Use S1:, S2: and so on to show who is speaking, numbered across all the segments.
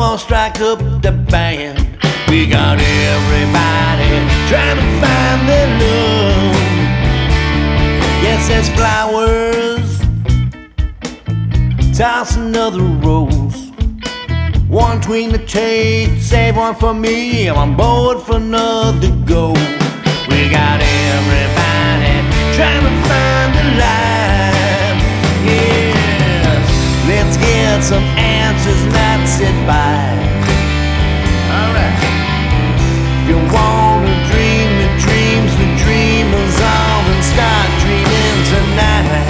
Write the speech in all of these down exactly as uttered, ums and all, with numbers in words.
S1: gonna strike up the band. We got everybody trying to find their love. Yes, there's flowers, toss another rose. One tween to take, save one for me. I'm on board for another go. We got everybody trying to find the light. Yes, let's get some answers, not sit by. Alright. If you wanna dream the dreams the dreamers on, and start dreaming tonight.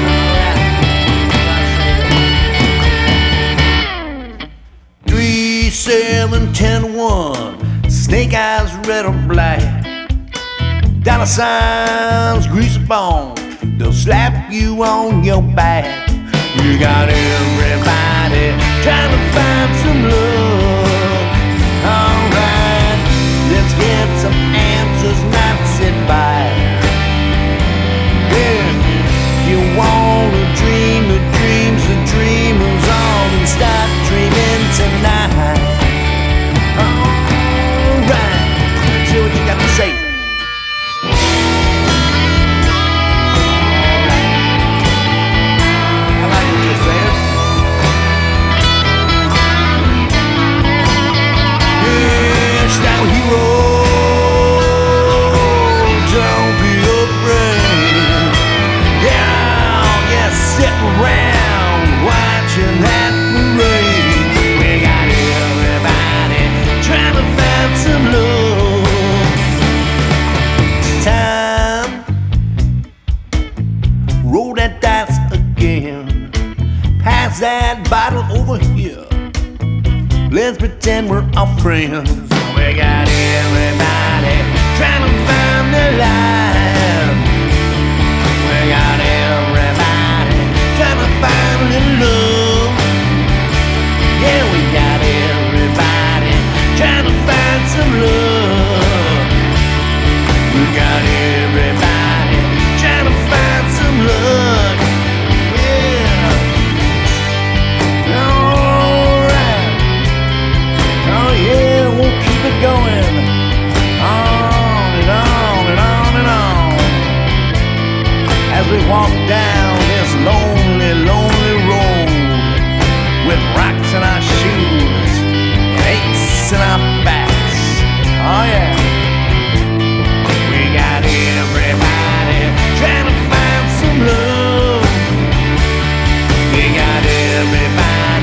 S1: Three, seven, ten, one. Snake eyes, red or black. Dollar signs, grease bone. They'll slap you on your back. You got everybody trying to find some love. Alright, let's get some answers, not sit by. Yeah, you wanna dream the dreams the dreamers on, and start dreaming tonight. Alright, let's hear what you got to say. Roll that dice again. Pass that bottle over here. Let's pretend we're all friends. We got everybody trying to find their life. We got everybody trying to find a little love. Yeah, we got everybody trying to find some love. We got everybody trying to find some love. Yeah. Alright. Oh yeah, we'll keep it going. On and on and on and on. As we walk down this lonely, lonely road, with rocks in our shoes and aches in our backs. Oh yeah. We got everybody trying to find some love. We got everybody